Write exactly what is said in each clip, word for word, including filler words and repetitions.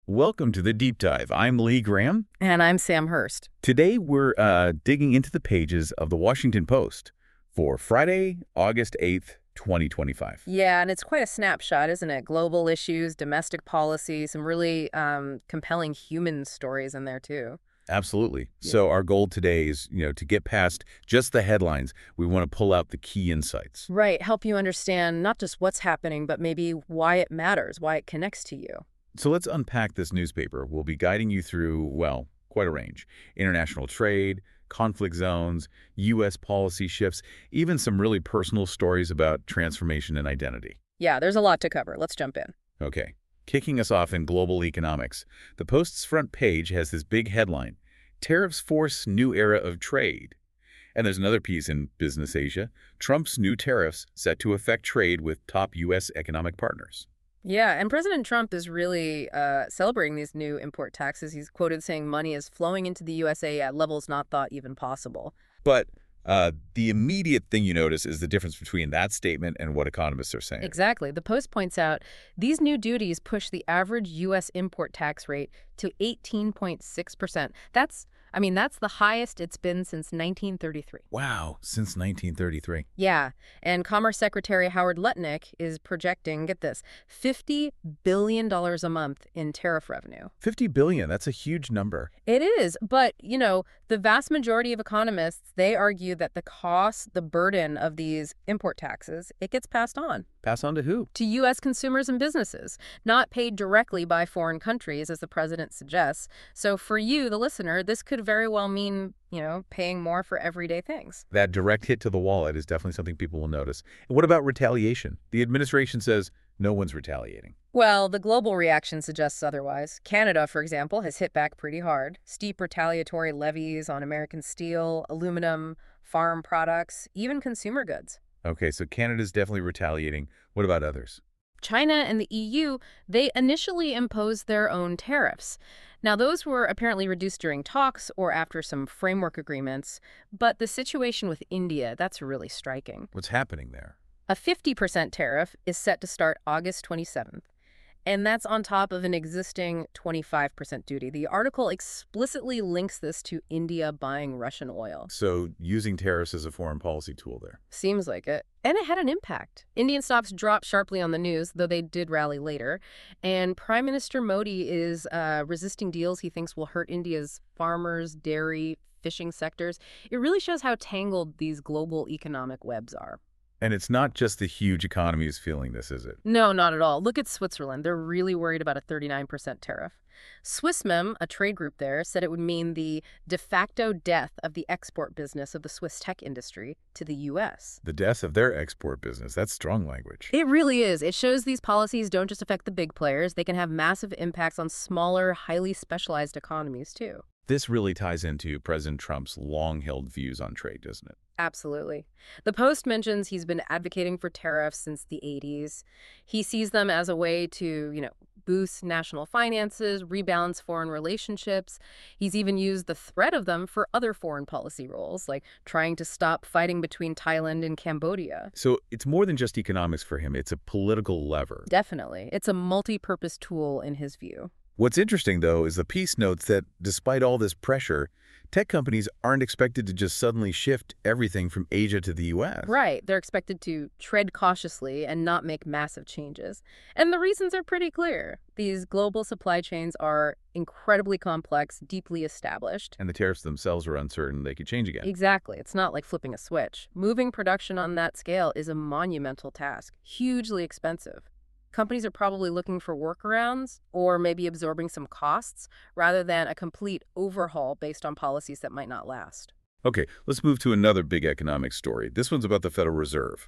Welcome to the Deep Dive. I'm Lee Graham. And I'm Sam Hurst. Today we're uh, digging into the pages of the Washington Post for Friday, August eighth, twenty twenty-five. Yeah, and it's quite a snapshot, isn't it? Global issues, domestic policy, some really um, compelling human stories in there, too. Absolutely. Yeah. So our goal today is, you know, to get past just the headlines. We want to pull out the key insights. Right. Help you understand not just what's happening, but maybe why it matters, why it connects to you. So let's unpack this newspaper. We'll be guiding you through, well, quite a range. International trade, conflict zones, U S policy shifts, even some really personal stories about transformation and identity. Yeah, there's a lot to cover. Let's jump in. Okay. Kicking us off in global economics, the Post's front page has this big headline, Tariffs Force New Era of Trade. And there's another piece in Business Asia, Trump's new tariffs set to affect trade with top U S economic partners. Yeah, and President Trump is really uh, celebrating these new import taxes. He's quoted saying money is flowing into the U S A at levels not thought even possible. But uh, the immediate thing you notice is the difference between that statement and what economists are saying. Exactly. The Post points out these new duties push the average U S import tax rate to eighteen point six percent. That's, I mean, that's the highest it's been since nineteen thirty-three. Wow, since nineteen thirty-three. Yeah, and Commerce Secretary Howard Lutnick is projecting, get this, fifty billion dollars a month in tariff revenue. fifty billion dollars, that's a huge number. It is, but, you know, the vast majority of economists, they argue that the cost, the burden of these import taxes, it gets passed on. Pass on to who? To U S consumers and businesses, not paid directly by foreign countries, as the president suggests. So for you, the listener, this could very well mean, you know, paying more for everyday things. That direct hit to the wallet is definitely something people will notice. And what about retaliation? The administration says no one's retaliating. Well, the global reaction suggests otherwise. Canada, for example, has hit back pretty hard. Steep retaliatory levies on American steel, aluminum, farm products, even consumer goods. Okay, so Canada's definitely retaliating. What about others? China and the E U, they initially imposed their own tariffs. Now, those were apparently reduced during talks or after some framework agreements, but the situation with India, that's really striking. What's happening there? A fifty percent tariff is set to start August twenty-seventh, and that's on top of an existing twenty-five percent duty. The article explicitly links this to India buying Russian oil. So using tariffs as a foreign policy tool there. Seems like it. And it had an impact. Indian stocks dropped sharply on the news, though they did rally later. And Prime Minister Modi is uh, resisting deals he thinks will hurt India's farmers, dairy, fishing sectors. It really shows how tangled these global economic webs are. And it's not just the huge economies feeling this, is it? No, not at all. Look at Switzerland. They're really worried about a thirty-nine percent tariff. Swissmem, a trade group there, said it would mean the de facto death of the export business of the Swiss tech industry to the U S. The death of their export business. That's strong language. It really is. It shows these policies don't just affect the big players. They can have massive impacts on smaller, highly specialized economies, too. This really ties into President Trump's long-held views on trade, doesn't it? Absolutely. The Post mentions he's been advocating for tariffs since the eighties. He sees them as a way to, you know, boost national finances, rebalance foreign relationships. He's even used the threat of them for other foreign policy roles, like trying to stop fighting between Thailand and Cambodia. So it's more than just economics for him. It's a political lever. Definitely. It's a multi-purpose tool in his view. What's interesting, though, is the piece notes that despite all this pressure, tech companies aren't expected to just suddenly shift everything from Asia to the U S. Right. They're expected to tread cautiously and not make massive changes. And the reasons are pretty clear. These global supply chains are incredibly complex, deeply established. And the tariffs themselves are uncertain. They could change again. Exactly. It's not like flipping a switch. Moving production on that scale is a monumental task, hugely expensive. Companies are probably looking for workarounds or maybe absorbing some costs rather than a complete overhaul based on policies that might not last. Okay, let's move to another big economic story. This one's about the Federal Reserve.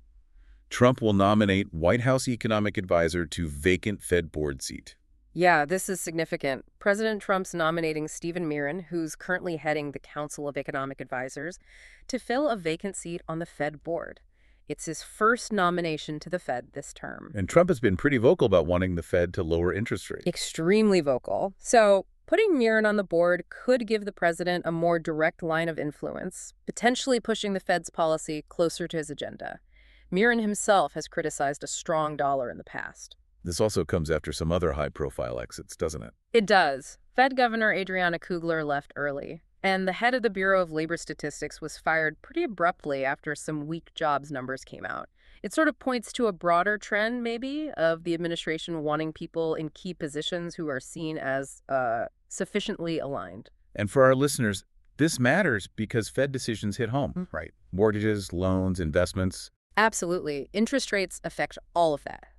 Trump will nominate White House economic advisor to vacant Fed board seat. Yeah, this is significant. President Trump's nominating Stephen Miron, who's currently heading the Council of Economic Advisors, to fill a vacant seat on the Fed board. It's his first nomination to the Fed this term. And Trump has been pretty vocal about wanting the Fed to lower interest rates. Extremely vocal. So putting Miron on the board could give the president a more direct line of influence, potentially pushing the Fed's policy closer to his agenda. Miron himself has criticized a strong dollar in the past. This also comes after some other high-profile exits, doesn't it? It does. Fed Governor Adriana Kugler left early, and the head of the Bureau of Labor Statistics was fired pretty abruptly after some weak jobs numbers came out. It sort of points to a broader trend, maybe, of the administration wanting people in key positions who are seen as uh, sufficiently aligned. And for our listeners, this matters because Fed decisions hit home, Mm. right? Mortgages, loans, investments. Absolutely. Interest rates affect all of that.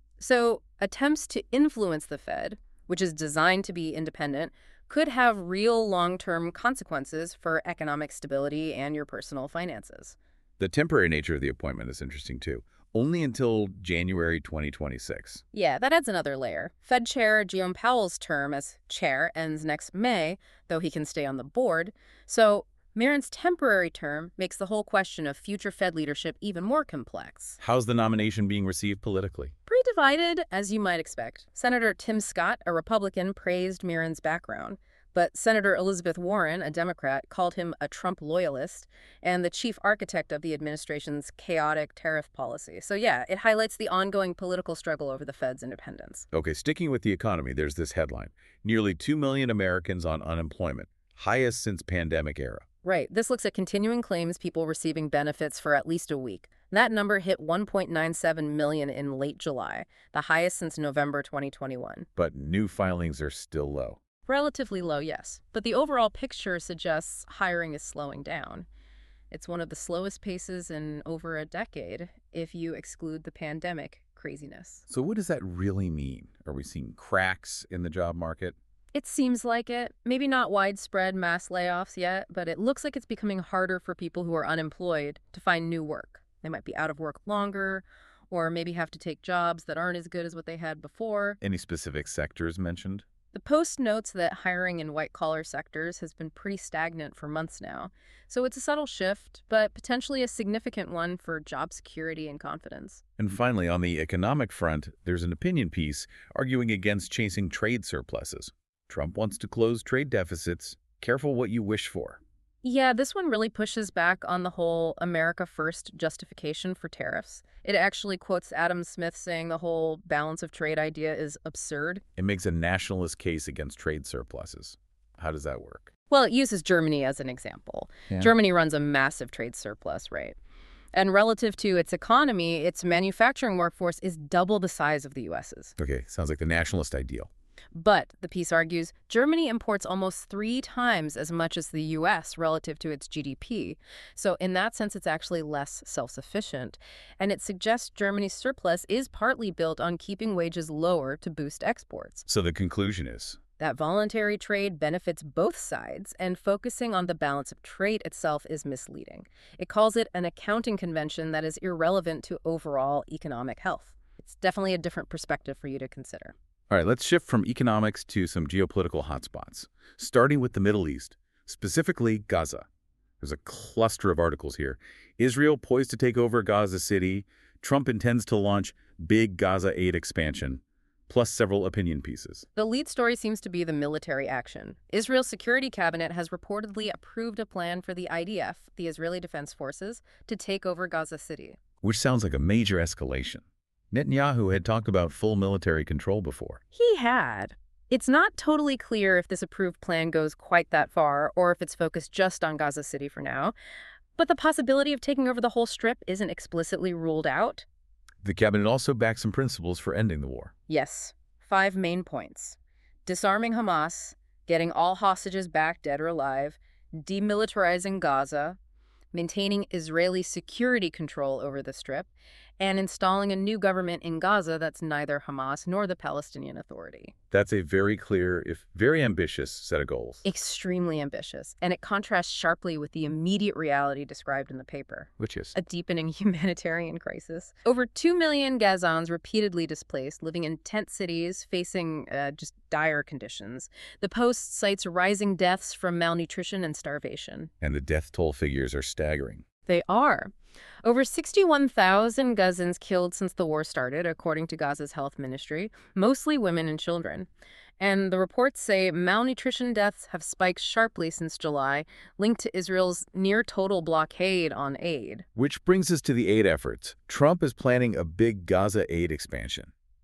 So attempts to influence the Fed, which is designed to be independent, could have real long-term consequences for economic stability and your personal finances. The temporary nature of the appointment is interesting, too. Only until January twenty twenty-six. Yeah, that adds another layer. Fed Chair Jerome Powell's term as chair ends next May, though he can stay on the board. So Miron's temporary term makes the whole question of future Fed leadership even more complex. How's the nomination being received politically? Pretty divided, as you might expect. Senator Tim Scott, a Republican, praised Miron's background. But Senator Elizabeth Warren, a Democrat, called him a Trump loyalist and the chief architect of the administration's chaotic tariff policy. So yeah, it highlights the ongoing political struggle over the Fed's independence. Okay, sticking with the economy, there's this headline. Nearly two million Americans on unemployment, highest since pandemic era. Right. This looks at continuing claims people receiving benefits for at least a week. That number hit one point nine seven million in late July, the highest since November twenty twenty-one. But new filings are still low. Relatively low, yes. But the overall picture suggests hiring is slowing down. It's one of the slowest paces in over a decade, if you exclude the pandemic craziness. So what does that really mean? Are we seeing cracks in the job market? It seems like it. Maybe not widespread mass layoffs yet, but it looks like it's becoming harder for people who are unemployed to find new work. They might be out of work longer, or maybe have to take jobs that aren't as good as what they had before. Any specific sectors mentioned? The Post notes that hiring in white-collar sectors has been pretty stagnant for months now. So it's a subtle shift, but potentially a significant one for job security and confidence. And finally, on the economic front, there's an opinion piece arguing against chasing trade surpluses. Trump wants to close trade deficits. Careful what you wish for. Yeah, this one really pushes back on the whole America First justification for tariffs. It actually quotes Adam Smith saying the whole balance of trade idea is absurd. It makes a nationalist case against trade surpluses. How does that work? Well, it uses Germany as an example. Yeah. Germany runs a massive trade surplus, right? And relative to its economy, its manufacturing workforce is double the size of the U S's. Okay, sounds like the nationalist ideal. But, the piece argues, Germany imports almost three times as much as the U S relative to its G D P. So in that sense, it's actually less self-sufficient. And it suggests Germany's surplus is partly built on keeping wages lower to boost exports. So the conclusion is? That voluntary trade benefits both sides, and focusing on the balance of trade itself is misleading. It calls it an accounting convention that is irrelevant to overall economic health. It's definitely a different perspective for you to consider. All right, let's shift from economics to some geopolitical hotspots, starting with the Middle East, specifically Gaza. There's a cluster of articles here. Israel poised to take over Gaza City. Trump intends to launch big Gaza aid expansion, plus several opinion pieces. The lead story seems to be the military action. Israel's security cabinet has reportedly approved a plan for the I D F, the Israeli Defense Forces, to take over Gaza City. Which sounds like a major escalation. Netanyahu had talked about full military control before. He had. It's not totally clear if this approved plan goes quite that far or if it's focused just on Gaza City for now. But the possibility of taking over the whole strip isn't explicitly ruled out. The cabinet also backed some principles for ending the war. Yes. Five main points. Disarming Hamas, getting all hostages back dead or alive, demilitarizing Gaza, maintaining Israeli security control over the strip, and installing a new government in Gaza that's neither Hamas nor the Palestinian Authority. That's a very clear, if very ambitious, set of goals. Extremely ambitious, and it contrasts sharply with the immediate reality described in the paper. Which is? A deepening humanitarian crisis. Over two million Gazans repeatedly displaced, living in tent cities, facing uh, just dire conditions. The Post cites rising deaths from malnutrition and starvation. And the death toll figures are staggering. They are. Over sixty-one thousand Gazans killed since the war started, according to Gaza's health ministry, mostly women and children. And the reports say malnutrition deaths have spiked sharply since July, linked to Israel's near-total blockade on aid. Which brings us to the aid efforts. Trump is planning a big Gaza aid expansion.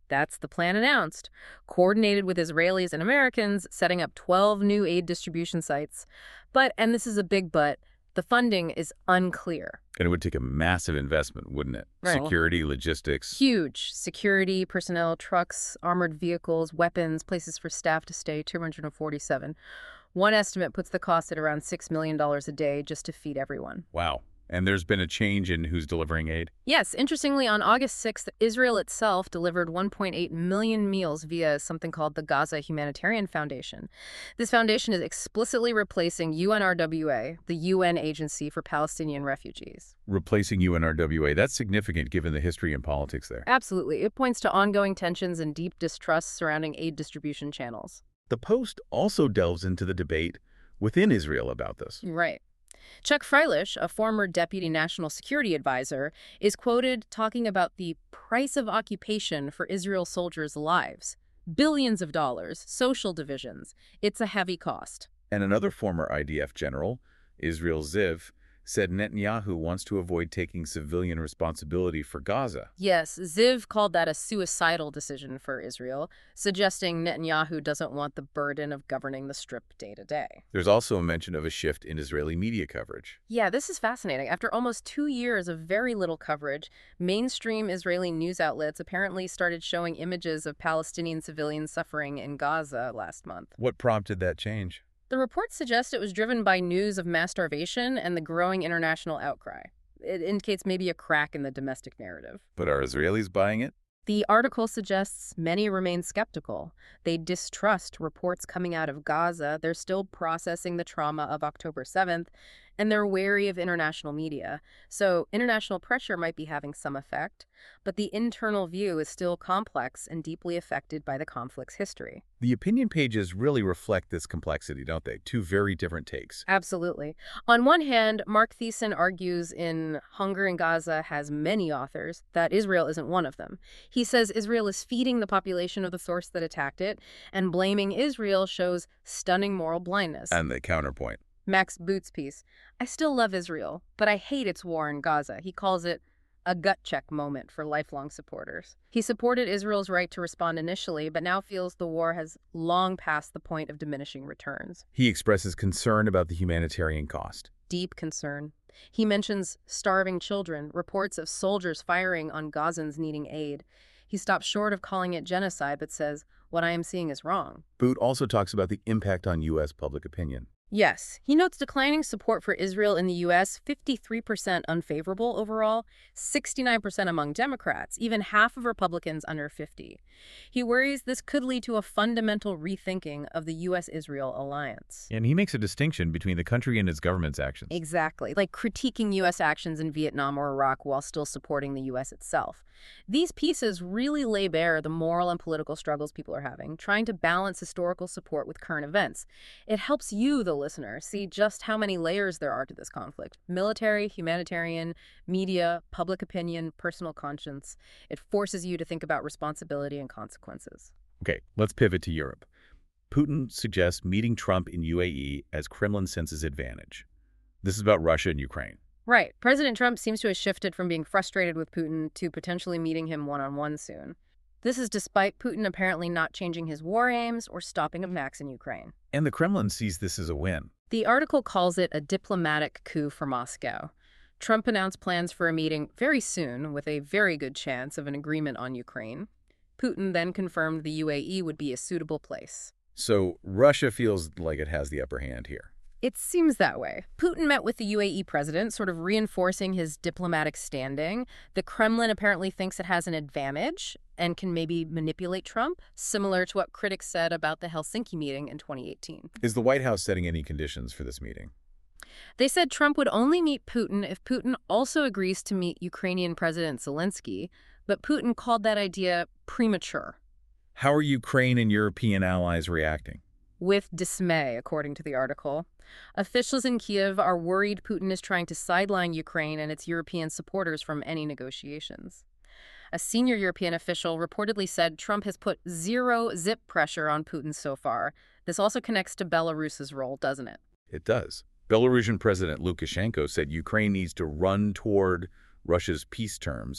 That's the plan announced, coordinated with Israelis and Americans, setting up twelve new aid distribution sites. But, and this is a big but, the funding is unclear. And it would take a massive investment, wouldn't it? Right. Security, logistics. Huge. Security, personnel, trucks, armored vehicles, weapons, places for staff to stay, two hundred forty-seven. One estimate puts the cost at around six million dollars a day just to feed everyone. Wow. And there's been a change in who's delivering aid? Yes, interestingly, on August sixth, Israel itself delivered one point eight million meals via something called the Gaza Humanitarian Foundation. This foundation is explicitly replacing U N R W A, the U N Agency for Palestinian Refugees. Replacing U N R W A. That's significant given the history and politics there. Absolutely. It points to ongoing tensions and deep distrust surrounding aid distribution channels. The Post also delves into the debate within Israel about this. Right. Chuck Freilich, a former deputy national security advisor, is quoted talking about the price of occupation for Israel soldiers' lives. Billions of dollars, social divisions. It's a heavy cost. And another former I D F general, Israel Ziv, said Netanyahu wants to avoid taking civilian responsibility for Gaza. Yes, Ziv called that a suicidal decision for Israel, suggesting Netanyahu doesn't want the burden of governing the Strip day to day. There's also a mention of a shift in Israeli media coverage. Yeah, this is fascinating. After almost two years of very little coverage, mainstream Israeli news outlets apparently started showing images of Palestinian civilians suffering in Gaza last month. What prompted that change? The reports suggest it was driven by news of mass starvation and the growing international outcry. It indicates maybe a crack in the domestic narrative. But are Israelis buying it? The article suggests many remain skeptical. They distrust reports coming out of Gaza. They're still processing the trauma of October seventh, and they're wary of international media. So international pressure might be having some effect, but the internal view is still complex and deeply affected by the conflict's history. The opinion pages really reflect this complexity, don't they? Two very different takes. Absolutely. On one hand, Mark Thiessen argues in Hunger in Gaza has many authors that Israel isn't one of them. He says Israel is feeding the population of the source that attacked it, and blaming Israel shows stunning moral blindness. And the counterpoint. Max Boot's piece, I still love Israel, but I hate its war in Gaza. He calls it a gut check moment for lifelong supporters. He supported Israel's right to respond initially, but now feels the war has long passed the point of diminishing returns. He expresses concern about the humanitarian cost. Deep concern. He mentions starving children, reports of soldiers firing on Gazans needing aid. He stops short of calling it genocide, but says, what I am seeing is wrong. Boot also talks about the impact on U S public opinion. Yes, he notes declining support for Israel in the U S, fifty-three percent unfavorable overall, sixty-nine percent among Democrats, even half of Republicans under fifty. He worries this could lead to a fundamental rethinking of the U S Israel alliance. And he makes a distinction between the country and its government's actions. Exactly, like critiquing U S actions in Vietnam or Iraq while still supporting the U S itself. These pieces really lay bare the moral and political struggles people are having, trying to balance historical support with current events. It helps you, the listener, see just how many layers there are to this conflict. Military, humanitarian, media, public opinion, personal conscience. It forces you to think about responsibility and consequences. Okay, let's pivot to Europe. Putin suggests meeting Trump in U A E as Kremlin senses advantage. This is about Russia and Ukraine. Right. President Trump seems to have shifted from being frustrated with Putin to potentially meeting him one-on-one soon. This is despite Putin apparently not changing his war aims or stopping attacks in Ukraine. And the Kremlin sees this as a win. The article calls it a diplomatic coup for Moscow. Trump announced plans for a meeting very soon with a very good chance of an agreement on Ukraine. Putin then confirmed the U A E would be a suitable place. So Russia feels like it has the upper hand here. It seems that way. Putin met with the U A E president, sort of reinforcing his diplomatic standing. The Kremlin apparently thinks it has an advantage and can maybe manipulate Trump, similar to what critics said about the Helsinki meeting in twenty eighteen. Is the White House setting any conditions for this meeting? They said Trump would only meet Putin if Putin also agrees to meet Ukrainian President Zelensky, but Putin called that idea premature. How are Ukraine and European allies reacting? With dismay, according to the article. Officials in Kiev are worried Putin is trying to sideline Ukraine and its European supporters from any negotiations. A senior European official reportedly said Trump has put zero zip pressure on Putin so far. This also connects to Belarus's role, doesn't it? It does. Belarusian President Lukashenko said Ukraine needs to run toward Russia's peace terms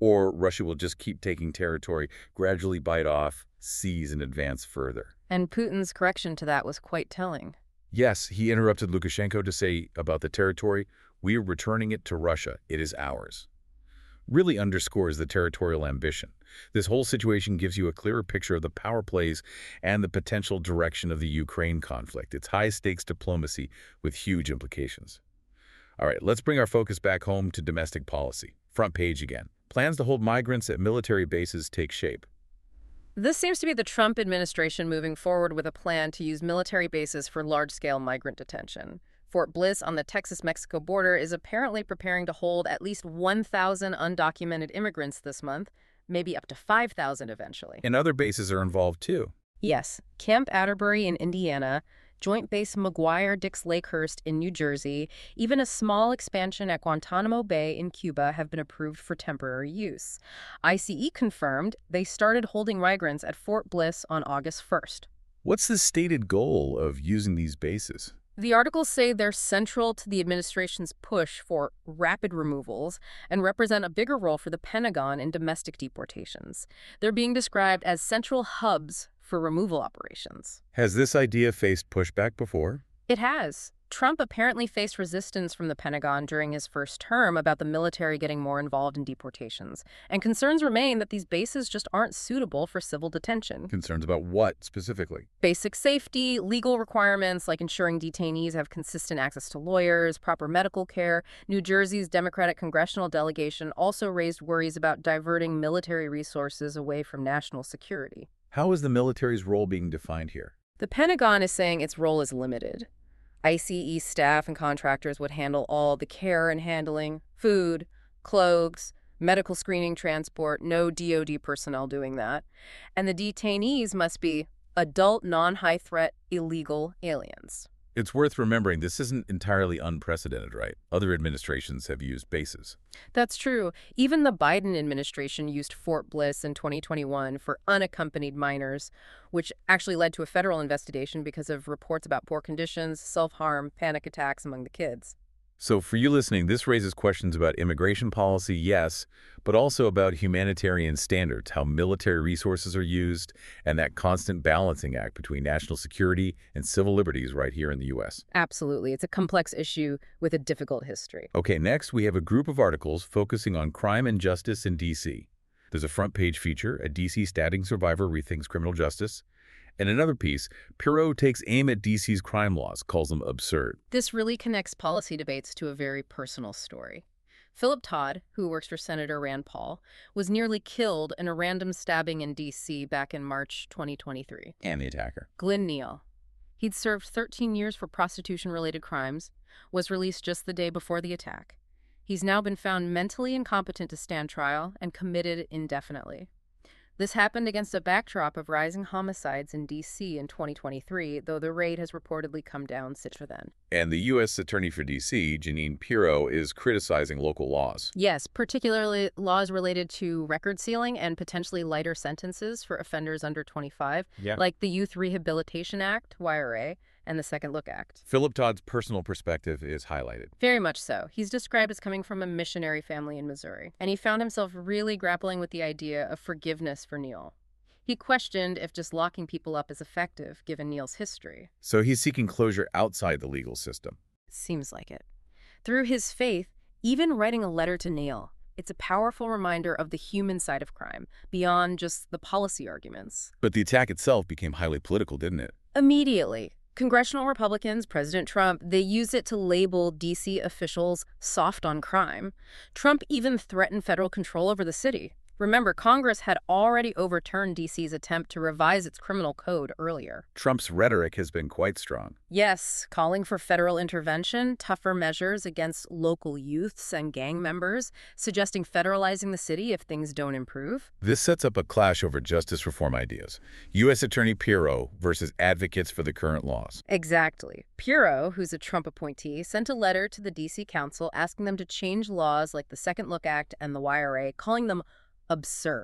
Or Russia will just keep taking territory, gradually bite off, seize, and advance further. And Putin's correction to that was quite telling. Yes, he interrupted Lukashenko to say about the territory, "We are returning it to Russia. It is ours." Really underscores the territorial ambition. This whole situation gives you a clearer picture of the power plays and the potential direction of the Ukraine conflict. It's high-stakes diplomacy with huge implications. All right, let's bring our focus back home to domestic policy. Front page again. Plans to hold migrants at military bases take shape. This seems to be the Trump administration moving forward with a plan to use military bases for large-scale migrant detention. Fort Bliss on the Texas-Mexico border is apparently preparing to hold at least one thousand undocumented immigrants this month, maybe up to five thousand eventually. And other bases are involved too. Yes, Camp Atterbury in Indiana, Joint Base McGuire-Dix Lakehurst in New Jersey, even a small expansion at Guantanamo Bay in Cuba have been approved for temporary use. I C E confirmed they started holding migrants at Fort Bliss on August first. What's the stated goal of using these bases? The articles say they're central to the administration's push for rapid removals and represent a bigger role for the Pentagon in domestic deportations. They're being described as central hubs for removal operations. Has this idea faced pushback before? It has. Trump apparently faced resistance from the Pentagon during his first term about the military getting more involved in deportations, and concerns remain that these bases just aren't suitable for civil detention. Concerns about what specifically? Basic safety, legal requirements like ensuring detainees have consistent access to lawyers, proper medical care. New Jersey's Democratic congressional delegation also raised worries about diverting military resources away from national security. How is the military's role being defined here? The Pentagon is saying its role is limited. I C E staff and contractors would handle all the care and handling, food, clothes, medical screening, transport, no D O D personnel doing that. And the detainees must be adult, non-high-threat, illegal aliens. It's worth remembering this isn't entirely unprecedented, right? Other administrations have used bases. That's true. Even the Biden administration used Fort Bliss in twenty twenty-one for unaccompanied minors, which actually led to a federal investigation because of reports about poor conditions, self-harm, panic attacks among the kids. So for you listening, this raises questions about immigration policy, yes, but also about humanitarian standards, how military resources are used, and that constant balancing act between national security and civil liberties right here in the U S. Absolutely. It's a complex issue with a difficult history. Okay, next we have a group of articles focusing on crime and justice in D C. There's a front page feature, a D C stabbing survivor rethinks criminal justice. And another piece, Pirro takes aim at D C's crime laws, calls them absurd. This really connects policy debates to a very personal story. Philip Todd, who works for Senator Rand Paul, was nearly killed in a random stabbing in D C back in March twenty twenty-three. And the attacker. Glenn Neal. He'd served thirteen years for prostitution-related crimes, was released just the day before the attack. He's now been found mentally incompetent to stand trial and committed indefinitely. This happened against a backdrop of rising homicides in D C in twenty twenty-three, though the rate has reportedly come down since then. And the U S Attorney for D C, Jeanine Pirro, is criticizing local laws. Yes, particularly laws related to record sealing and potentially lighter sentences for offenders under twenty-five, Yeah. like the Youth Rehabilitation Act, Y R A, and the Second Look Act. Philip Todd's personal perspective is highlighted. Very much so. He's described as coming from a missionary family in Missouri, and he found himself really grappling with the idea of forgiveness for Neal. He questioned if just locking people up is effective, given Neal's history. So he's seeking closure outside the legal system. Seems like it. Through his faith, even writing a letter to Neal, it's a powerful reminder of the human side of crime, beyond just the policy arguments. But the attack itself became highly political, didn't it? Immediately, congressional Republicans, President Trump, they used it to label D C officials soft on crime. Trump even threatened federal control over the city. Remember, Congress had already overturned D C's attempt to revise its criminal code earlier. Trump's rhetoric has been quite strong. Yes, calling for federal intervention, tougher measures against local youths and gang members, suggesting federalizing the city if things don't improve. This sets up a clash over justice reform ideas. U S Attorney Pirro versus advocates for the current laws. Exactly. Pirro, who's a Trump appointee, sent a letter to the D C Council asking them to change laws like the Second Look Act and the Y R A, calling them absurd.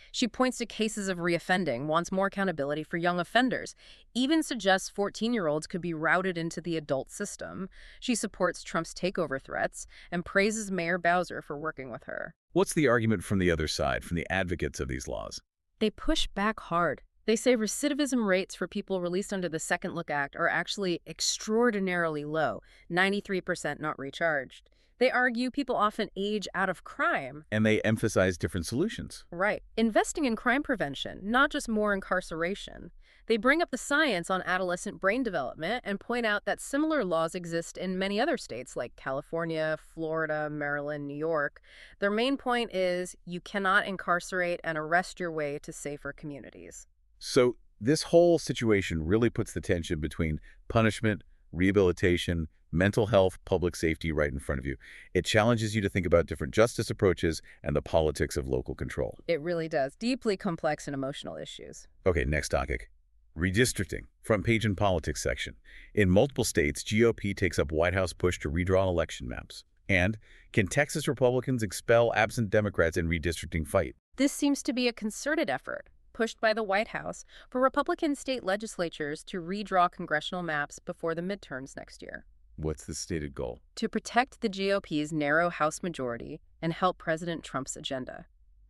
She points to cases of reoffending, wants more accountability for young offenders, even suggests fourteen-year-olds could be routed into the adult system. She supports Trump's takeover threats and praises Mayor Bowser for working with her. What's the argument from the other side, from the advocates of these laws? They push back hard. They say recidivism rates for people released under the Second Look Act are actually extraordinarily low, ninety-three percent not recharged. They argue people often age out of crime. And they emphasize different solutions. Right. Investing in crime prevention, not just more incarceration. They bring up the science on adolescent brain development and point out that similar laws exist in many other states like California, Florida, Maryland, New York. Their main point is you cannot incarcerate and arrest your way to safer communities. So this whole situation really puts the tension between punishment, rehabilitation, mental health, public safety right in front of you. It challenges you to think about different justice approaches and the politics of local control. It really does. Deeply complex and emotional issues. Okay, next topic. Redistricting. Front page in politics section. In multiple states, G O P takes up White House push to redraw election maps. And can Texas Republicans expel absent Democrats in redistricting fight? This seems to be a concerted effort, pushed by the White House, for Republican state legislatures to redraw congressional maps before the midterms next year. What's the stated goal? To protect the G O P's narrow House majority and help President Trump's agenda.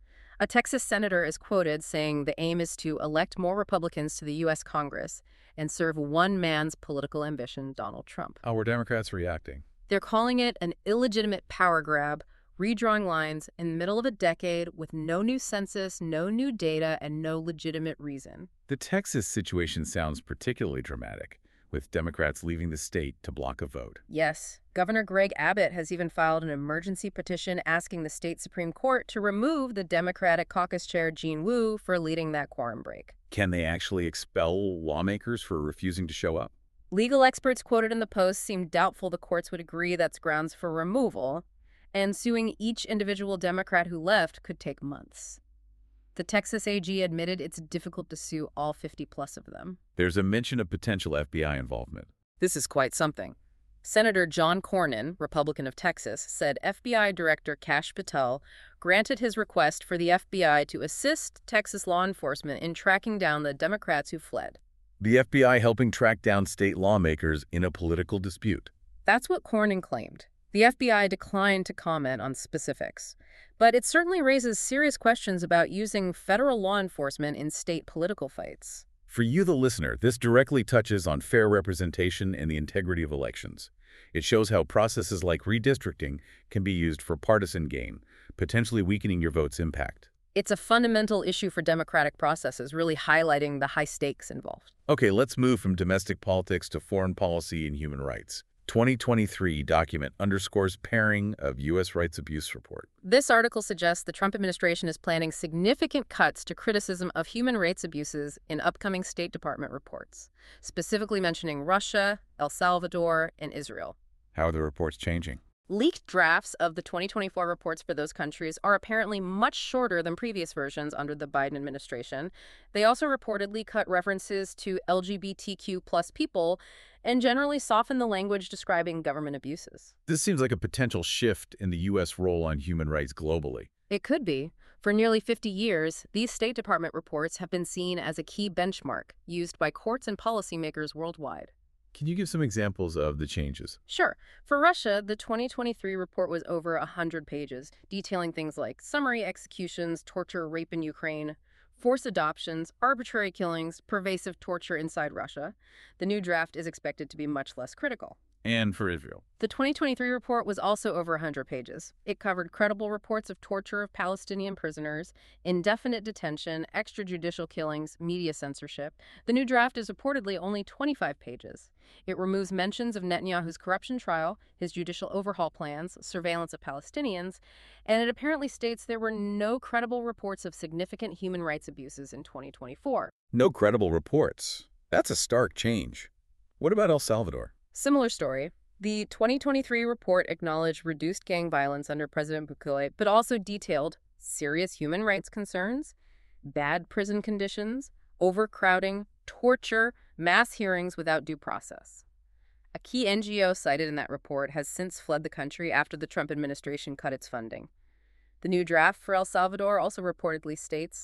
A Texas senator is quoted saying the aim is to elect more Republicans to the U S Congress and serve one man's political ambition, Donald Trump. How are Democrats reacting? They're calling it an illegitimate power grab, redrawing lines in the middle of a decade with no new census, no new data, and no legitimate reason. The Texas situation sounds particularly dramatic, with Democrats leaving the state to block a vote. Yes. Governor Greg Abbott has even filed an emergency petition asking the state Supreme Court to remove the Democratic caucus chair Jean Wu for leading that quorum break. Can they actually expel lawmakers for refusing to show up? Legal experts quoted in the Post seem doubtful the courts would agree that's grounds for removal, and suing each individual Democrat who left could take months. The Texas A G admitted it's difficult to sue all fifty plus of them. There's a mention of potential F B I involvement. This is quite something. Senator John Cornyn, Republican of Texas, said F B I Director Kash Patel granted his request for the F B I to assist Texas law enforcement in tracking down the Democrats who fled. The F B I helping track down state lawmakers in a political dispute. That's what Cornyn claimed. The F B I declined to comment on specifics, but it certainly raises serious questions about using federal law enforcement in state political fights. For you, the listener, this directly touches on fair representation and the integrity of elections. It shows how processes like redistricting can be used for partisan gain, potentially weakening your vote's impact. It's a fundamental issue for democratic processes, really highlighting the high stakes involved. Okay, let's move from domestic politics to foreign policy and human rights. twenty twenty-three document underscores pairing of U S rights abuse report. This article suggests the Trump administration is planning significant cuts to criticism of human rights abuses in upcoming State Department reports, specifically mentioning Russia, El Salvador, and Israel. How are the reports changing? Leaked drafts of the twenty twenty-four reports for those countries are apparently much shorter than previous versions under the Biden administration. They also reportedly cut references to L G B T Q plus people and generally soften the language describing government abuses. This seems like a potential shift in the U S role on human rights globally. It could be. For nearly fifty years, these State Department reports have been seen as a key benchmark used by courts and policymakers worldwide. Can you give some examples of the changes? Sure. For Russia, the twenty twenty-three report was over one hundred pages, detailing things like summary executions, torture, rape in Ukraine, forced adoptions, arbitrary killings, pervasive torture inside Russia. The new draft is expected to be much less critical. And for Israel? The twenty twenty-three report was also over one hundred pages. It covered credible reports of torture of Palestinian prisoners, indefinite detention, extrajudicial killings, media censorship. The new draft is reportedly only twenty-five pages. It removes mentions of Netanyahu's corruption trial, his judicial overhaul plans, surveillance of Palestinians, and it apparently states there were no credible reports of significant human rights abuses in twenty twenty-four. No credible reports. That's a stark change. What about El Salvador? Similar story. The twenty twenty-three report acknowledged reduced gang violence under President Bukele, but also detailed serious human rights concerns, bad prison conditions, overcrowding, torture, mass hearings without due process. A key N G O cited in that report has since fled the country after the Trump administration cut its funding. The new draft for El Salvador also reportedly states,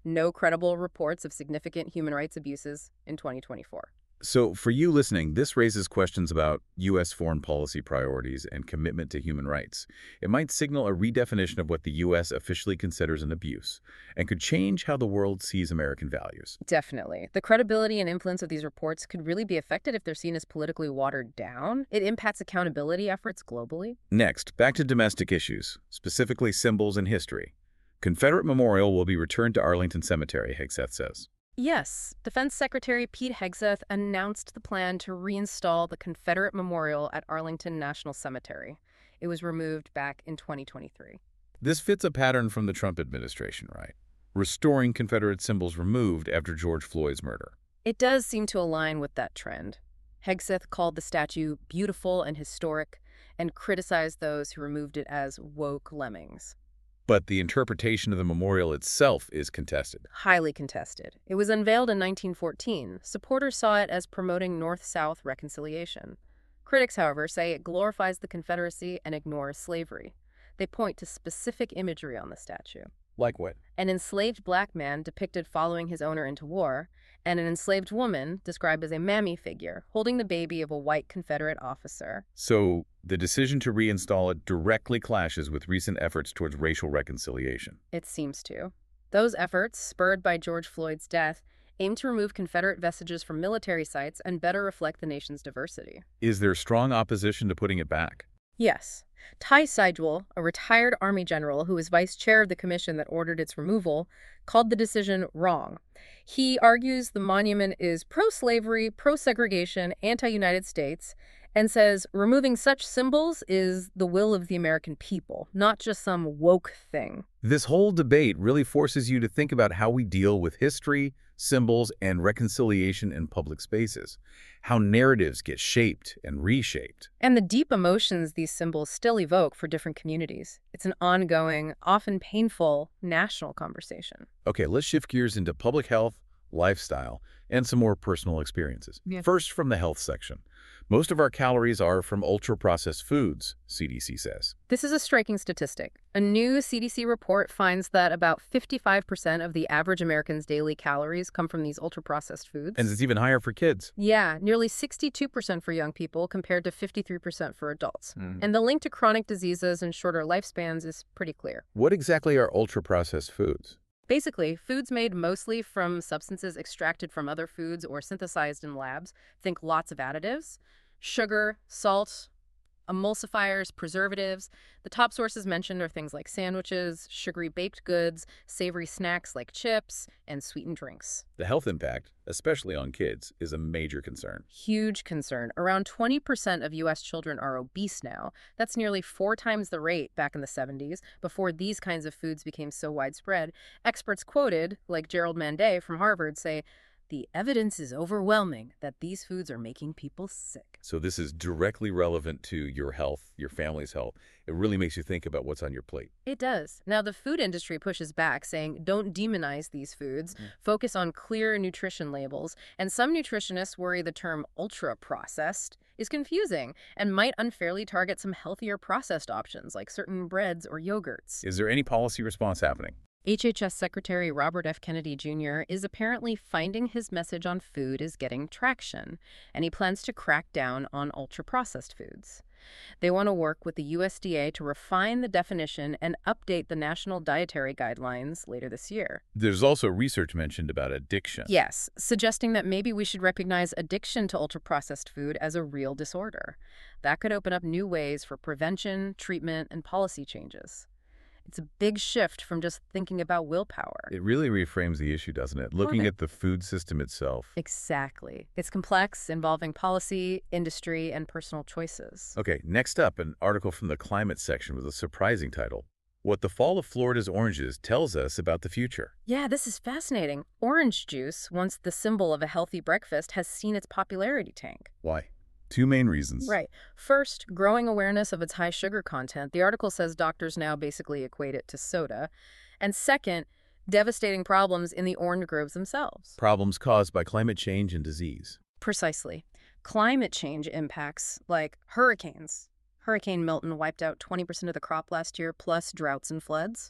No credible reports of significant human rights abuses in twenty twenty-four. So for you listening, this raises questions about U S foreign policy priorities and commitment to human rights. It might signal a redefinition of what the U S officially considers an abuse and could change how the world sees American values. Definitely. The credibility and influence of these reports could really be affected if they're seen as politically watered down. It impacts accountability efforts globally. Next, back to domestic issues, specifically symbols and history. Confederate Memorial will be returned to Arlington Cemetery, Hegseth says. Yes, Defense Secretary Pete Hegseth announced the plan to reinstall the Confederate Memorial at Arlington National Cemetery. It was removed back in twenty twenty-three. This fits a pattern from the Trump administration, right? Restoring Confederate symbols removed after George Floyd's murder. It does seem to align with that trend. Hegseth called the statue beautiful and historic and criticized those who removed it as woke lemmings. But the interpretation of the memorial itself is contested. Highly contested. It was unveiled in nineteen fourteen. Supporters saw it as promoting North-South reconciliation. Critics, however, say it glorifies the Confederacy and ignores slavery. They point to specific imagery on the statue. Like what? An enslaved black man depicted following his owner into war, and an enslaved woman described as a mammy figure, holding the baby of a white Confederate officer. So the decision to reinstall it directly clashes with recent efforts towards racial reconciliation. It seems to. Those efforts, spurred by George Floyd's death, aim to remove Confederate vestiges from military sites and better reflect the nation's diversity. Is there strong opposition to putting it back? Yes. Ty Seidel, a retired Army general who was vice chair of the commission that ordered its removal, called the decision wrong. He argues the monument is pro-slavery, pro-segregation, anti-United States, and says removing such symbols is the will of the American people, not just some woke thing. This whole debate really forces you to think about how we deal with history, symbols, and reconciliation in public spaces, how narratives get shaped and reshaped. And the deep emotions these symbols still evoke for different communities. It's an ongoing, often painful, national conversation. Okay, let's shift gears into public health, lifestyle, and some more personal experiences. Yeah. First, from the health section. Most of our calories are from ultra-processed foods, C D C says. This is a striking statistic. A new C D C report finds that about fifty-five percent of the average American's daily calories come from these ultra-processed foods. And it's even higher for kids. Yeah, nearly sixty-two percent for young people compared to fifty-three percent for adults. Mm. And the link to chronic diseases and shorter lifespans is pretty clear. What exactly are ultra-processed foods? Basically, foods made mostly from substances extracted from other foods or synthesized in labs. Think lots of additives, sugar, salt, emulsifiers, preservatives. The top sources mentioned are things like sandwiches, sugary baked goods, savory snacks like chips, and sweetened drinks. The health impact, especially on kids, is a major concern. Huge concern. Around twenty percent of U S children are obese now. That's nearly four times the rate back in the seventies, before these kinds of foods became so widespread. Experts quoted, like Gerald Manday from Harvard, say, "The evidence is overwhelming that these foods are making people sick." So this is directly relevant to your health, your family's health. It really makes you think about what's on your plate. It does. Now, the food industry pushes back, saying don't demonize these foods, Mm. focus on clear nutrition labels, and some nutritionists worry the term ultra-processed is confusing and might unfairly target some healthier processed options like certain breads or yogurts. Is there any policy response happening? H H S Secretary Robert F. Kennedy Junior is apparently finding his message on food is getting traction, and he plans to crack down on ultra-processed foods. They want to work with the U S D A to refine the definition and update the national dietary guidelines later this year. There's also research mentioned about addiction. Yes, suggesting that maybe we should recognize addiction to ultra-processed food as a real disorder. That could open up new ways for prevention, treatment, and policy changes. It's a big shift from just thinking about willpower. It really reframes the issue, doesn't it? Looking it? at the food system itself. Exactly. It's complex, involving policy, industry, and personal choices. Okay, next up, an article from the climate section with a surprising title. What the fall of Florida's oranges tells us about the future. Yeah, this is fascinating. Orange juice, once the symbol of a healthy breakfast, has seen its popularity tank. Why? Two main reasons. Right. First, growing awareness of its high sugar content. The article says doctors now basically equate it to soda. And second, devastating problems in the orange groves themselves. Problems caused by climate change and disease. Precisely. Climate change impacts, like hurricanes. Hurricane Milton wiped out twenty percent of the crop last year, plus droughts and floods.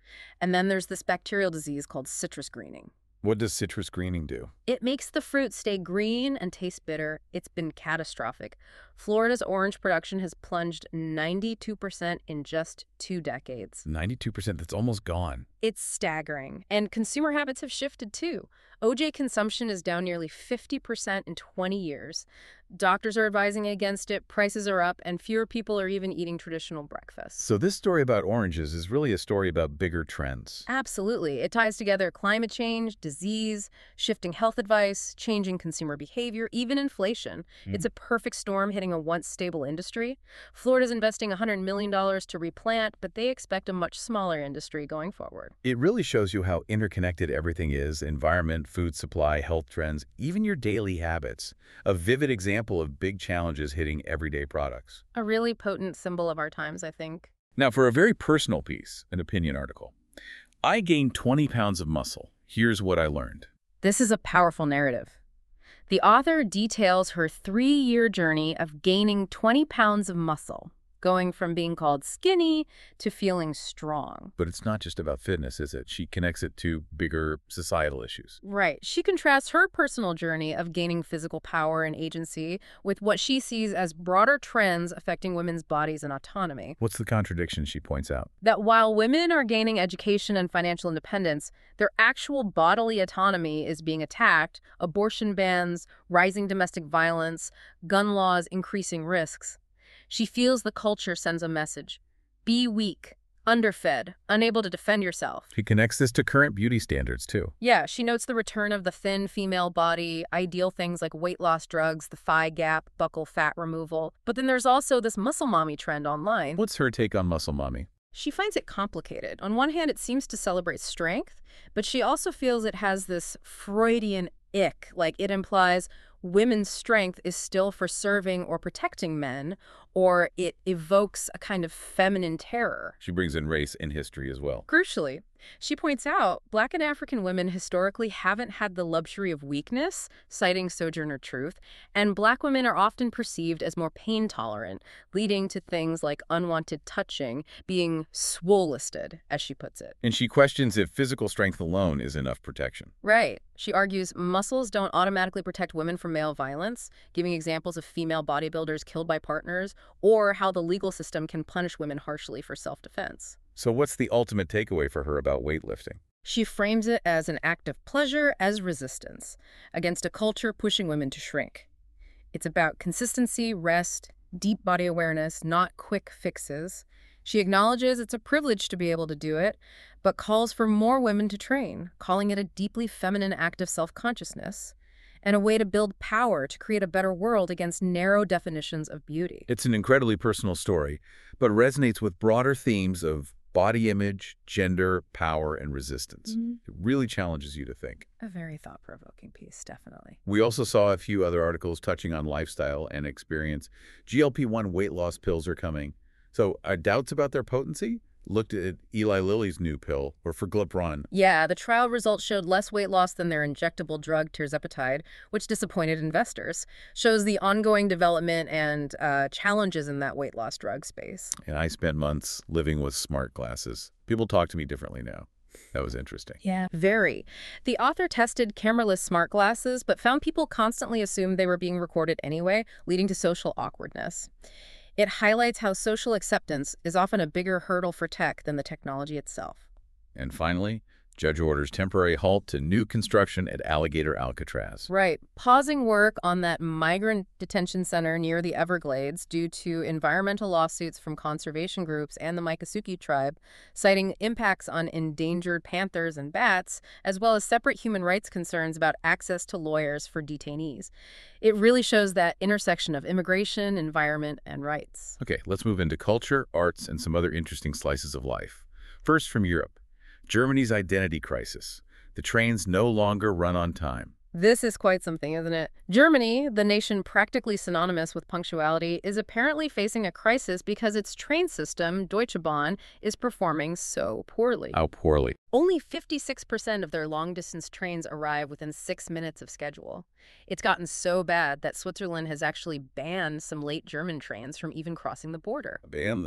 And then there's this bacterial disease called citrus greening. What does citrus greening do? It makes the fruit stay green and taste bitter. It's been catastrophic. Florida's orange production has plunged ninety-two percent in just two decades. ninety-two percent, that's almost gone. It's staggering. And consumer habits have shifted too. O J consumption is down nearly fifty percent in twenty years. Doctors are advising against it, prices are up, and fewer people are even eating traditional breakfast. So this story about oranges is really a story about bigger trends. Absolutely. It ties together climate change, disease, shifting health advice, changing consumer behavior, even inflation. Mm. It's a perfect storm hitting a once stable industry. Florida's investing one hundred million dollars to replant, but they expect a much smaller industry going forward. It really shows you how interconnected everything is: environment, food supply, health trends, even your daily habits. A vivid example of big challenges hitting everyday products. A really potent symbol of our times, I think. Now, for a very personal piece, an opinion article. I gained twenty pounds of muscle. Here's what I learned. This is a powerful narrative. The author details her three-year journey of gaining twenty pounds of muscle, going from being called skinny to feeling strong. But it's not just about fitness, is it? She connects it to bigger societal issues. Right. She contrasts her personal journey of gaining physical power and agency with what she sees as broader trends affecting women's bodies and autonomy. What's the contradiction she points out? That while women are gaining education and financial independence, their actual bodily autonomy is being attacked: abortion bans, rising domestic violence, gun laws increasing risks. She feels the culture sends a message: be weak, underfed, unable to defend yourself. She connects this to current beauty standards, too. Yeah, she notes the return of the thin female body, ideal things like weight loss drugs, the thigh gap, buccal fat removal. But then there's also this muscle mommy trend online. What's her take on muscle mommy? She finds it complicated. On one hand, it seems to celebrate strength, but she also feels it has this Freudian ick, like it implies women's strength is still for serving or protecting men, or it evokes a kind of feminine terror. She brings in race and history as well. Crucially, she points out Black and African women historically haven't had the luxury of weakness, citing Sojourner Truth, and Black women are often perceived as more pain-tolerant, leading to things like unwanted touching, being swolisted, as she puts it. And she questions if physical strength alone is enough protection. Right. She argues muscles don't automatically protect women from male violence, giving examples of female bodybuilders killed by partners, or how the legal system can punish women harshly for self-defense. So what's the ultimate takeaway for her about weightlifting? She frames it as an act of pleasure as resistance against a culture pushing women to shrink. It's about consistency, rest, deep body awareness, not quick fixes. She acknowledges it's a privilege to be able to do it, but calls for more women to train, calling it a deeply feminine act of self-consciousness and a way to build power to create a better world against narrow definitions of beauty. It's an incredibly personal story, but resonates with broader themes of body image, gender, power, and resistance. Mm-hmm. It really challenges you to think. A very thought-provoking piece, definitely. We also saw a few other articles touching on lifestyle and experience. G L P one weight loss pills are coming. So, uh, doubts about their potency? Looked at Eli Lilly's new pill, or Forglipron. Yeah, the trial results showed less weight loss than their injectable drug tirzepatide, which disappointed investors. Shows the ongoing development and uh, challenges in that weight loss drug space. And I spent months living with smart glasses. People talk to me differently now. That was interesting. Yeah, very. The author tested cameraless smart glasses, but found people constantly assumed they were being recorded anyway, leading to social awkwardness. It highlights how social acceptance is often a bigger hurdle for tech than the technology itself. And finally, judge orders temporary halt to new construction at Alligator Alcatraz. Right. Pausing work on that migrant detention center near the Everglades due to environmental lawsuits from conservation groups and the Miccosukee tribe, citing impacts on endangered panthers and bats, as well as separate human rights concerns about access to lawyers for detainees. It really shows that intersection of immigration, environment, and rights. Okay, let's move into culture, arts, and some other interesting slices of life. First, from Europe. Germany's identity crisis. The trains no longer run on time. This is quite something, isn't it? Germany, the nation practically synonymous with punctuality, is apparently facing a crisis because its train system, Deutsche Bahn, is performing so poorly. How poorly? Only fifty-six percent of their long-distance trains arrive within six minutes of schedule. It's gotten so bad that Switzerland has actually banned some late German trains from even crossing the border. Ban them.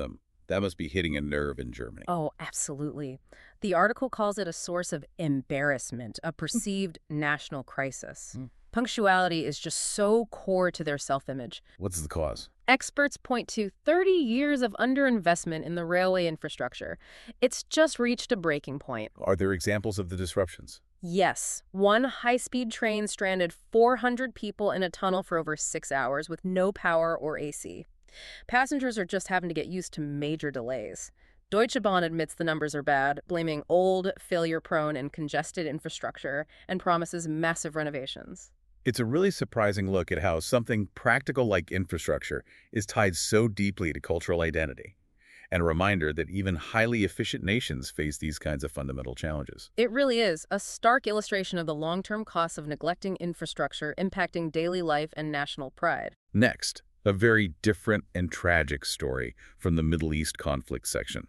That must be hitting a nerve in Germany. Oh, absolutely. The article calls it a source of embarrassment, a perceived national crisis. Hmm. Punctuality is just so core to their self-image. What's the cause? Experts point to thirty years of underinvestment in the railway infrastructure. It's just reached a breaking point. Are there examples of the disruptions? Yes, one high-speed train stranded four hundred people in a tunnel for over six hours with no power or A C. Passengers are just having to get used to major delays. Deutsche Bahn admits the numbers are bad, blaming old, failure-prone, and congested infrastructure, and promises massive renovations. It's a really surprising look at how something practical like infrastructure is tied so deeply to cultural identity, and a reminder that even highly efficient nations face these kinds of fundamental challenges. It really is a stark illustration of the long-term costs of neglecting infrastructure impacting daily life and national pride. Next, a very different and tragic story from the Middle East conflict section.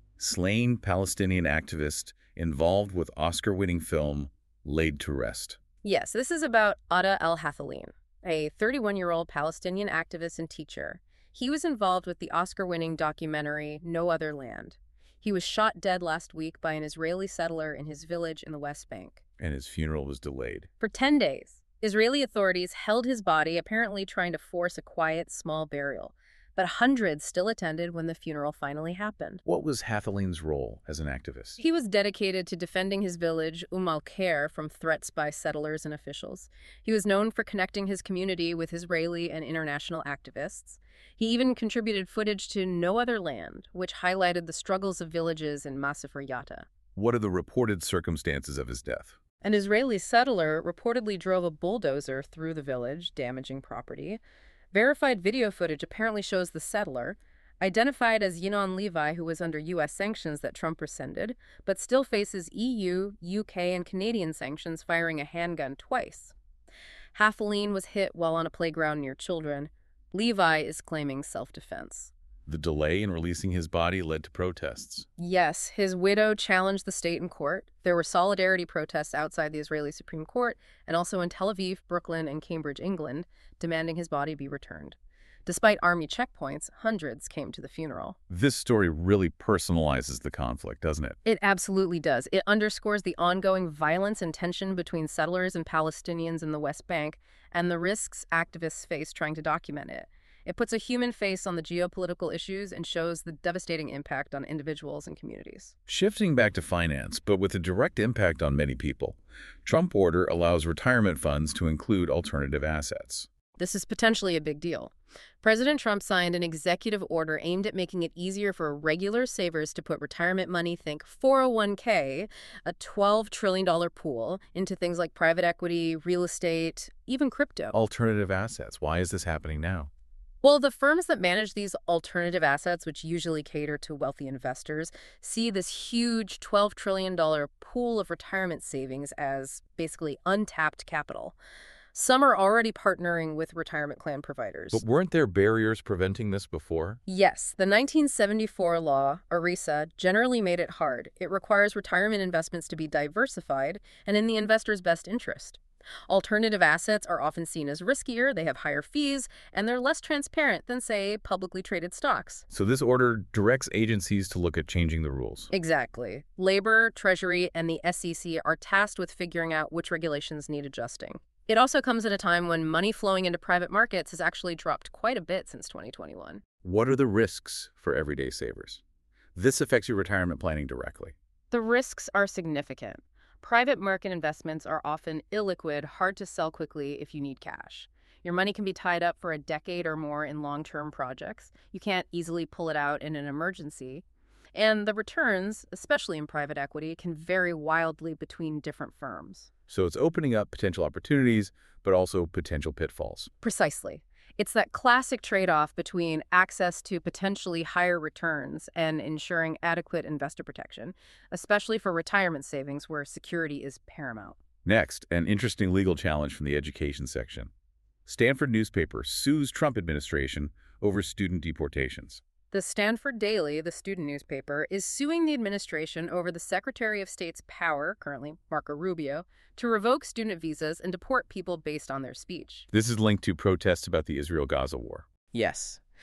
Slain Palestinian activist involved with Oscar-winning film laid to rest. Yes, this is about Ada Al-Hathaleen, a thirty-one-year-old Palestinian activist and teacher. He was involved with the Oscar-winning documentary No Other Land. He was shot dead last week by an Israeli settler in his village in the West Bank. And his funeral was delayed. For ten days, Israeli authorities held his body, apparently trying to force a quiet, small burial. But hundreds still attended when the funeral finally happened. What was Hathaleen's role as an activist? He was dedicated to defending his village, Umm al-Khair, from threats by settlers and officials. He was known for connecting his community with Israeli and international activists. He even contributed footage to No Other Land, which highlighted the struggles of villages in Masafer Yatta. What are the reported circumstances of his death? An Israeli settler reportedly drove a bulldozer through the village, damaging property. Verified video footage apparently shows the settler, identified as Yinon Levi, who was under U S sanctions that Trump rescinded, but still faces E U, U K, and Canadian sanctions, firing a handgun twice. Hathaleen was hit while on a playground near children. Levi is claiming self-defense. The delay in releasing his body led to protests. Yes, his widow challenged the state in court. There were solidarity protests outside the Israeli Supreme Court and also in Tel Aviv, Brooklyn, and Cambridge, England, demanding his body be returned. Despite army checkpoints, hundreds came to the funeral. This story really personalizes the conflict, doesn't it? It absolutely does. It underscores the ongoing violence and tension between settlers and Palestinians in the West Bank and the risks activists face trying to document it. It puts a human face on the geopolitical issues and shows the devastating impact on individuals and communities. Shifting back to finance, but with a direct impact on many people, Trump order allows retirement funds to include alternative assets. This is potentially a big deal. President Trump signed an executive order aimed at making it easier for regular savers to put retirement money, think four oh one K, a twelve trillion dollars pool, into things like private equity, real estate, even crypto. Alternative assets. Why is this happening now? Well, the firms that manage these alternative assets, which usually cater to wealthy investors, see this huge twelve trillion dollars pool of retirement savings as basically untapped capital. Some are already partnering with retirement plan providers. But weren't there barriers preventing this before? Yes, the nineteen seventy-four law, ERISA, generally made it hard. It requires retirement investments to be diversified and in the investor's best interest. Alternative assets are often seen as riskier, they have higher fees, and they're less transparent than, say, publicly traded stocks. So this order directs agencies to look at changing the rules. Exactly. Labor, Treasury, and the S E C are tasked with figuring out which regulations need adjusting. It also comes at a time when money flowing into private markets has actually dropped quite a bit since twenty twenty-one. What are the risks for everyday savers? This affects your retirement planning directly. The risks are significant. Private market investments are often illiquid, hard to sell quickly if you need cash. Your money can be tied up for a decade or more in long-term projects. You can't easily pull it out in an emergency. And the returns, especially in private equity, can vary wildly between different firms. So it's opening up potential opportunities, but also potential pitfalls. Precisely. It's that classic trade-off between access to potentially higher returns and ensuring adequate investor protection, especially for retirement savings where security is paramount. Next, an interesting legal challenge from the education section. Stanford newspaper sues Trump administration over student deportations. The Stanford Daily, the student newspaper, is suing the administration over the Secretary of State's power, currently Marco Rubio, to revoke student visas and deport people based on their speech. This is linked to protests about the Israel-Gaza war. Yes.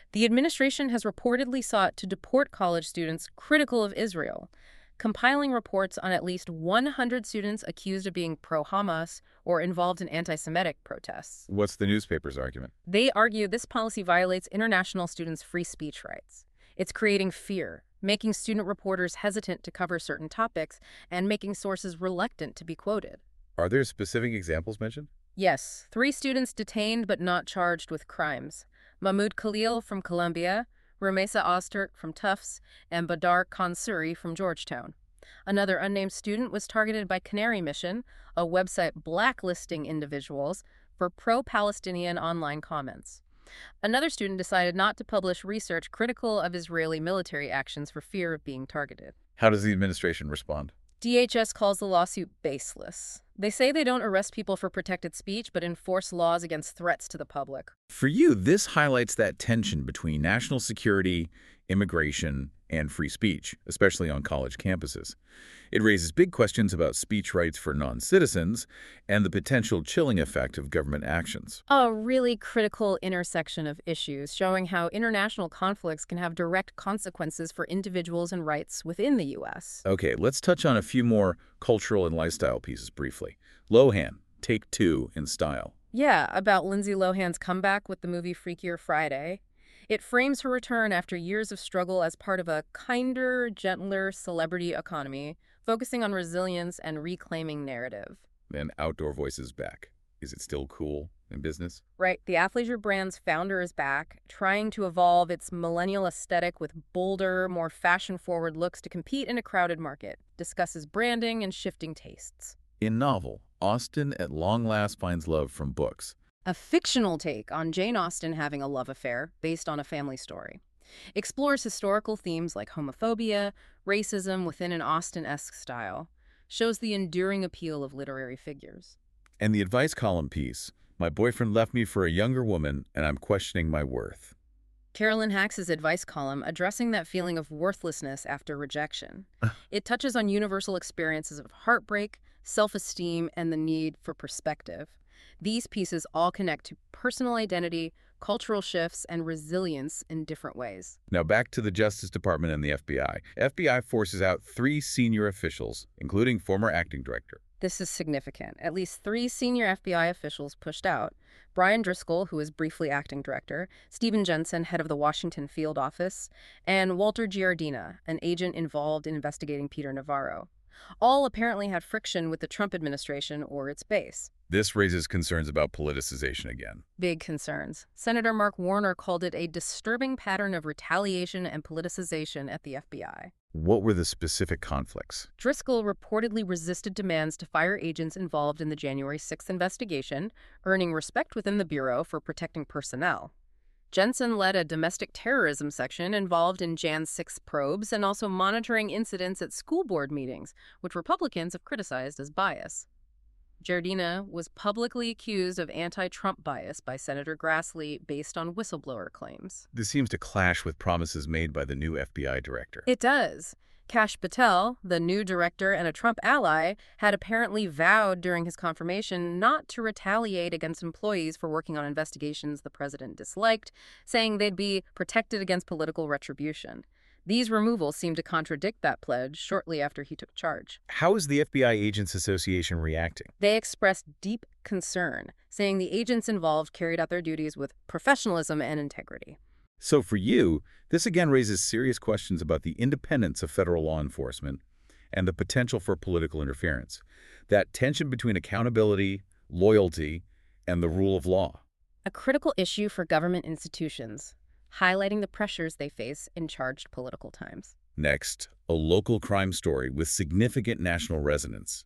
The administration has reportedly sought to deport college students critical of Israel, compiling reports on at least one hundred students accused of being pro-Hamas or involved in anti-Semitic protests. What's the newspaper's argument? They argue this policy violates international students' free speech rights. It's creating fear, making student reporters hesitant to cover certain topics, and making sources reluctant to be quoted. Are there specific examples mentioned? Yes, three students detained but not charged with crimes. Mahmoud Khalil from Columbia, Rumesa Ozturk from Tufts, and Badar Khansuri from Georgetown. Another unnamed student was targeted by Canary Mission, a website blacklisting individuals for pro-Palestinian online comments. Another student decided not to publish research critical of Israeli military actions for fear of being targeted. How does the administration respond? D H S calls the lawsuit baseless. They say they don't arrest people for protected speech, but enforce laws against threats to the public. For you, this highlights that tension between national security, immigration, and free speech, especially on college campuses. It raises big questions about speech rights for non-citizens and the potential chilling effect of government actions. A really critical intersection of issues, showing how international conflicts can have direct consequences for individuals and rights within the U S. Okay, let's touch on a few more cultural and lifestyle pieces briefly. Lohan, take two in style. Yeah, about Lindsay Lohan's comeback with the movie Freakier Friday. It frames her return after years of struggle as part of a kinder, gentler celebrity economy, focusing on resilience and reclaiming narrative. And Outdoor Voices back. Is it still cool in business? Right, the athleisure brand's founder is back, trying to evolve its millennial aesthetic with bolder, more fashion-forward looks to compete in a crowded market, discusses branding and shifting tastes. In novel, Austen at long last finds love from books. A fictional take on Jane Austen having a love affair based on a family story. Explores historical themes like homophobia, racism within an Austen-esque style. Shows the enduring appeal of literary figures. And the advice column piece, my boyfriend left me for a younger woman and I'm questioning my worth. Carolyn Hax's advice column addressing that feeling of worthlessness after rejection. It touches on universal experiences of heartbreak, self-esteem, and the need for perspective. These pieces all connect to personal identity, cultural shifts, and resilience in different ways. Now back to the Justice Department and the F B I. F B I forces out three senior officials, including former acting director. This is significant. At least three senior F B I officials pushed out. Brian Driscoll, who was briefly acting director, Stephen Jensen, head of the Washington field office, and Walter Giardina, an agent involved in investigating Peter Navarro. All apparently had friction with the Trump administration or its base. This raises concerns about politicization again. Big concerns. Senator Mark Warner called it a disturbing pattern of retaliation and politicization at the F B I. What were the specific conflicts? Driscoll reportedly resisted demands to fire agents involved in the January sixth investigation, earning respect within the Bureau for protecting personnel. Jensen led a domestic terrorism section involved in January sixth probes and also monitoring incidents at school board meetings, which Republicans have criticized as bias. Giardina was publicly accused of anti-Trump bias by Senator Grassley based on whistleblower claims. This seems to clash with promises made by the new F B I director. It does. Kash Patel, the new director and a Trump ally, had apparently vowed during his confirmation not to retaliate against employees for working on investigations the president disliked, saying they'd be protected against political retribution. These removals seem to contradict that pledge shortly after he took charge. How is the F B I Agents Association reacting? They expressed deep concern, saying the agents involved carried out their duties with professionalism and integrity. So for you, this again raises serious questions about the independence of federal law enforcement and the potential for political interference. That tension between accountability, loyalty, and the rule of law. A critical issue for government institutions, highlighting the pressures they face in charged political times. Next, a local crime story with significant national resonance.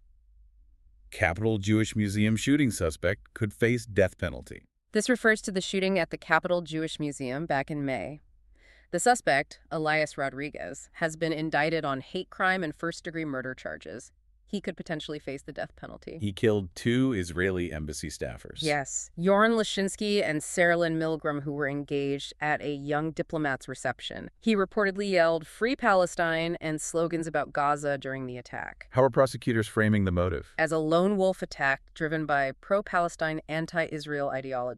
Capitol Jewish Museum shooting suspect could face death penalty. This refers to the shooting at the Capitol Jewish Museum back in May. The suspect, Elias Rodriguez, has been indicted on hate crime and first-degree murder charges. He could potentially face the death penalty. He killed two Israeli embassy staffers. Yes, Yoren Lashinsky and Saralyn Milgram, who were engaged at a young diplomat's reception. He reportedly yelled "Free Palestine" and slogans about Gaza during the attack. How are prosecutors framing the motive? As a lone wolf attack driven by pro-Palestine, anti-Israel ideology.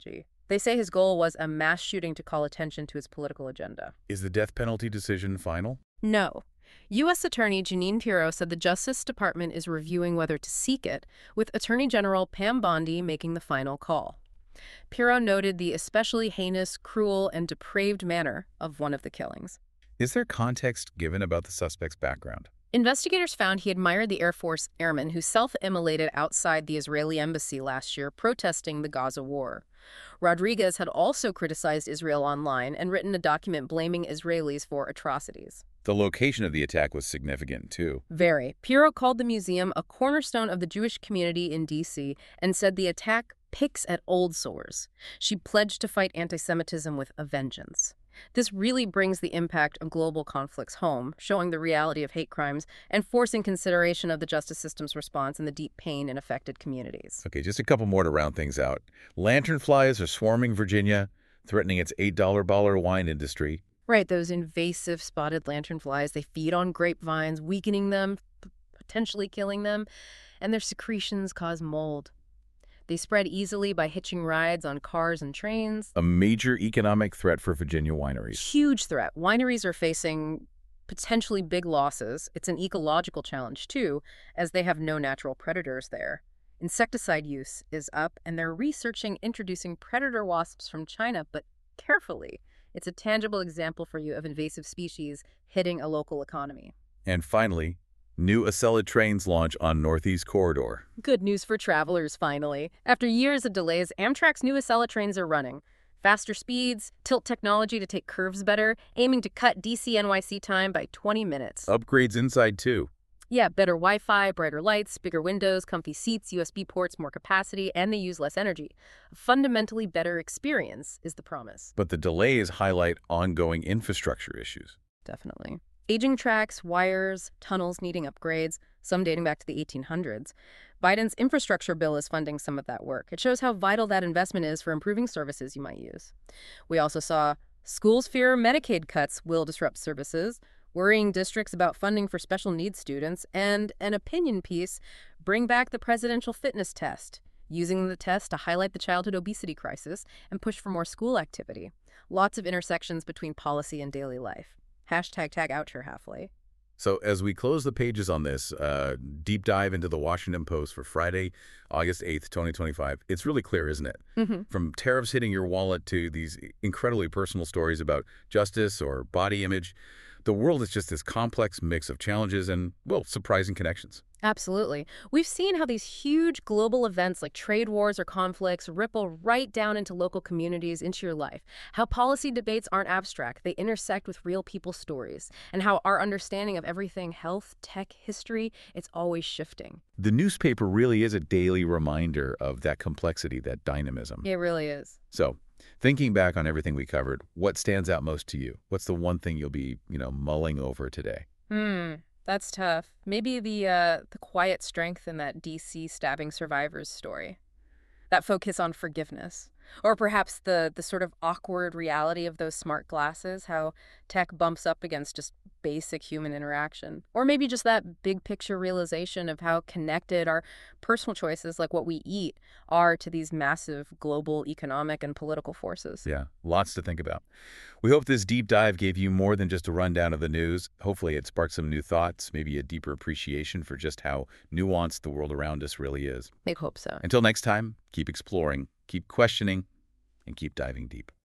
They say his goal was a mass shooting to call attention to his political agenda. Is the death penalty decision final? No. U S. Attorney Jeanine Pirro said the Justice Department is reviewing whether to seek it, with Attorney General Pam Bondi making the final call. Pirro noted the especially heinous, cruel, and depraved manner of one of the killings. Is there context given about the suspect's background? Investigators found he admired the Air Force airmen who self-immolated outside the Israeli embassy last year protesting the Gaza war. Rodriguez had also criticized Israel online and written a document blaming Israelis for atrocities. The location of the attack was significant, too. Very. Pirro called the museum a cornerstone of the Jewish community in D C and said the attack picks at old sores. She pledged to fight anti-Semitism with a vengeance. This really brings the impact of global conflicts home, showing the reality of hate crimes and forcing consideration of the justice system's response and the deep pain in affected communities. Okay, just a couple more to round things out. Lanternflies are swarming Virginia, threatening its eight dollar bottle wine industry. Right, those invasive spotted lanternflies, they feed on grapevines, weakening them, potentially killing them, and their secretions cause mold. They spread easily by hitching rides on cars and trains. A major economic threat for Virginia wineries. Huge threat. Wineries are facing potentially big losses. It's an ecological challenge, too, as they have no natural predators there. Insecticide use is up, and they're researching introducing predator wasps from China, but carefully. It's a tangible example for you of invasive species hitting a local economy. And finally, new Acela trains launch on Northeast Corridor. Good news for travelers, finally. After years of delays, Amtrak's new Acela trains are running. Faster speeds, tilt technology to take curves better, aiming to cut D C N Y C time by twenty minutes. Upgrades inside, too. Yeah, better Wi-Fi, brighter lights, bigger windows, comfy seats, U S B ports, more capacity, and they use less energy. A fundamentally better experience is the promise. But the delays highlight ongoing infrastructure issues. Definitely. Aging tracks, wires, tunnels needing upgrades, some dating back to the eighteen hundreds. Biden's infrastructure bill is funding some of that work. It shows how vital that investment is for improving services you might use. We also saw schools fear Medicaid cuts will disrupt services, worrying districts about funding for special needs students, and an opinion piece, bring back the presidential fitness test, using the test to highlight the childhood obesity crisis and push for more school activity. Lots of intersections between policy and daily life. Hashtag tag Oucher halfway. So as we close the pages on this uh, deep dive into the Washington Post for Friday, August eighth, twenty twenty-five, it's really clear, isn't it? Mm-hmm. From tariffs hitting your wallet to these incredibly personal stories about justice or body image, the world is just this complex mix of challenges and, well, surprising connections. Absolutely. We've seen how these huge global events like trade wars or conflicts ripple right down into local communities, into your life. How policy debates aren't abstract. They intersect with real people's stories. And how our understanding of everything health, tech, history, it's always shifting. The newspaper really is a daily reminder of that complexity, that dynamism. It really is. So, thinking back on everything we covered, what stands out most to you? What's the one thing you'll be, you know, mulling over today? Hmm. That's tough. Maybe the uh, the quiet strength in that D C stabbing survivor's story. That focus on forgiveness. Or perhaps the, the sort of awkward reality of those smart glasses, how tech bumps up against just basic human interaction. Or maybe just that big picture realization of how connected our personal choices, like what we eat, are to these massive global economic and political forces. Yeah, lots to think about. We hope this deep dive gave you more than just a rundown of the news. Hopefully it sparked some new thoughts, maybe a deeper appreciation for just how nuanced the world around us really is. I hope so. Until next time, keep exploring, keep questioning, and keep diving deep.